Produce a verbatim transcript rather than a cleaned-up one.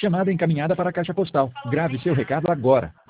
Chamada encaminhada para a caixa postal. Grave seu recado agora.